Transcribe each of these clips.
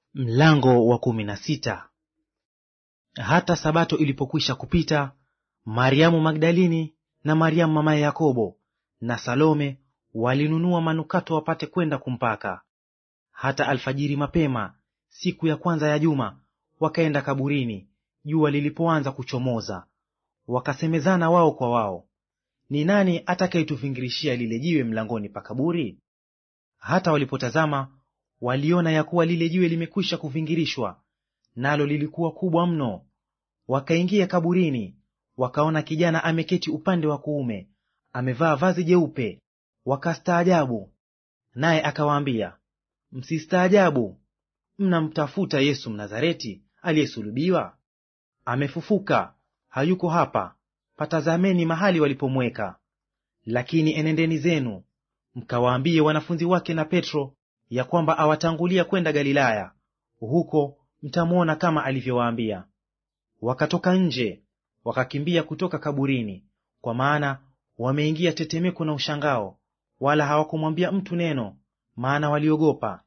Mlango wa 16. Hata Sabato ilipokwisha kupita, Mariamu Magdalini na Mariamu mamaye Yakobo na Salome walinunua manukato wapate kwenda kumpaka. Hata alfajiri mapema siku ya kwanza ya juma wakaenda kaburini, jua lilipoanza kuchomoza. Wakasemezana wao kwa wao, ni nani atakayetuvingirishia lile jiwe mlangoni pa kaburi? Hata walipotazama waliona ya kuwa lile jiwe limekwisha kuvingirishwa, nalo lilikuwa kubwa mno. Wakaingia kaburini, wakaona kijana ameketi upande wa kuume, amevaa vazi jeupe. Wakastaajabu. Naye akawaambia, msistaajabu. Mnamtafuta Yesu Mnazareti aliyesulubiwa? Amefufuka, hayuko hapa. Patazameni mahali walipomweka. Lakini enendeni zenu mkawaambie wanafunzi wake na Petro ya kwamba awatangulia kwenda Galilaya, huko mtamwona kama alivyowaambia. Wakatoka nje, wakakimbia kutoka kaburini, kwa maana wameingia tetemeko na ushangao, wala hawakumwambia mtu neno, maana waliogopa.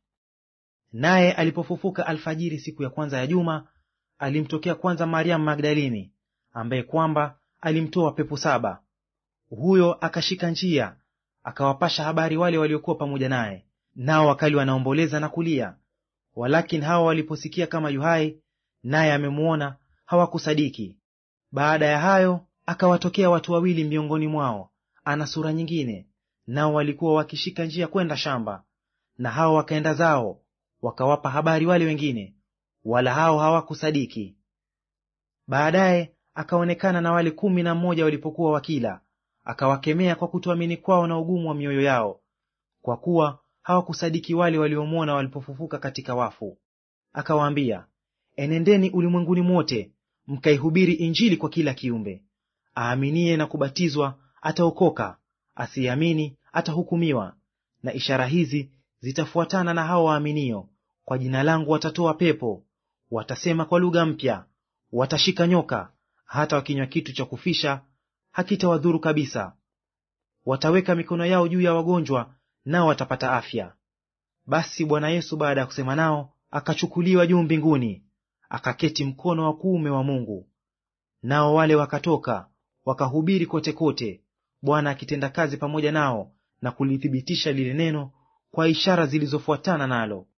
Naye alipofufuka alfajiri siku ya kwanza ya juma, alimtokea kwanza Mariamu Magdalini, ambaye kwamba alimtoa pepo 7. Huyo akashika njia, akawapasha habari wale waliokuwa pamoja naye, nao wakali wanaomboleza na kulia. Walakini hawa waliposikia kama yu hai, naye amemuona, hawakusadiki. Baada ya hayo akawatokea watu 2 miongoni mwao, ana sura nyingine, nao walikuwa wakishika njia kwenda shamba. Na hao wakaenda zao, wakawapa habari wale wengine, wala hao hawakusadiki. Baadaye akaonekana na wale 11 walipokuwa wakila, akawakemea kwa kutoamini kwao na ugumu wa mioyo yao, kwa kuwa hawakusadiki wale waliomwona walipofufuka katika wafu. Akawaambia, enendeni ulimwenguni mwote, mkaihubiri Injili kwa kila kiumbe. Aaminiye na kubatizwa ataokoka, asiyeamini atahukumiwa. Na ishara hizi zitafuatana na hao waaminio: kwa jina langu watatoa pepo, watasema kwa lugha mpya, watashika nyoka, hata wakinywa kitu cha kufisha hakitawadhuru kabisa. Wataweka mikono yao juu ya wagonjwa, nao watapata afya. Basi Bwana Yesu baada ya kusema nao akachukuliwa juu mbinguni, akaketi mkono wa kuume wa Mungu. Nao wale wakatoka wakahubiri kote kote, Bwana akitenda kazi pamoja nao na kulithibitisha lile neno kwa ishara zilizofuatana nalo.